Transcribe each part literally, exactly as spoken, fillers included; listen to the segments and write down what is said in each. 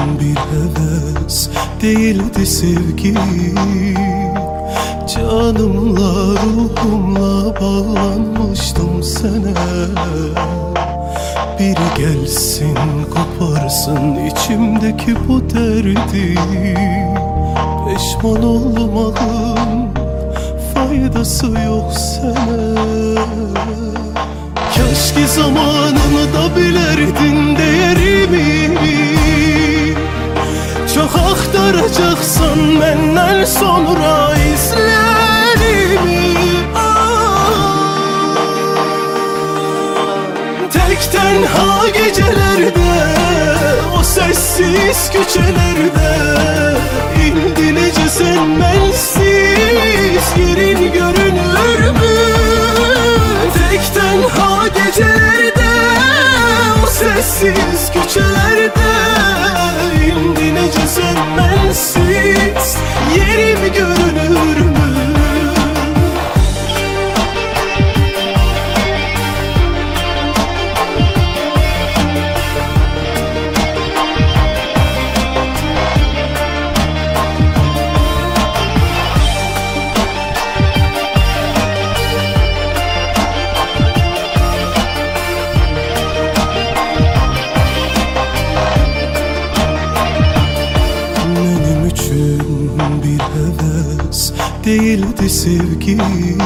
bir heves değildi sevgi. Canımla ruhumla bağlanmıştım sana. Biri gelsin koparsın içimdeki bu derdi. Pişman olmanın faydası yok sana. Keşke zamanında bilerdin değerimi. Çok aktaracaksan benden sonra izlerimi. Tek tenha gecelerde, o sessiz küçelerde indin ece sen bensiz, yerin görünür mü? Tek tenha gecelerde, o sessiz küçelerde indin ece sen bensiz, yerim görünür mü? Bir heves değildi sevgi.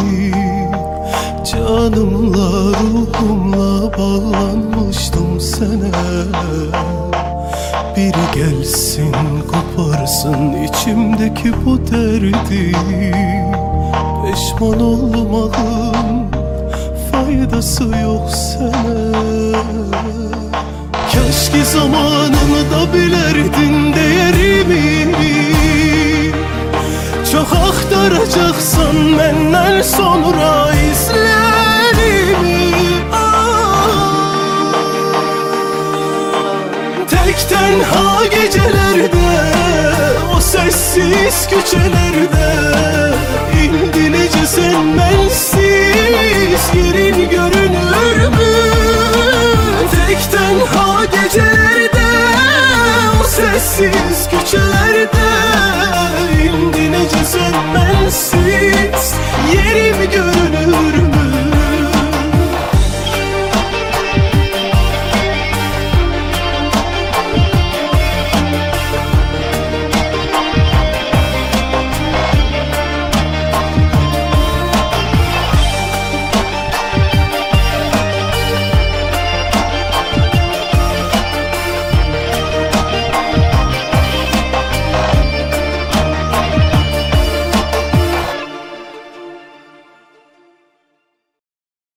Canımla ruhumla bağlanmıştım sana. Biri gelsin koparsın içimdeki bu derdi. Pişman olmanın faydası yok sana. Keşke zamanında bilerdin değerimi. Çok aktaracaksan benden sonra izlerimi. Tek tenha gecelerde, o sessiz küçelerde indin ece sen bensiz, yerin görünür mü? Tek tenha gecelerde, o sessiz küçelerde indin ece sen bensiz,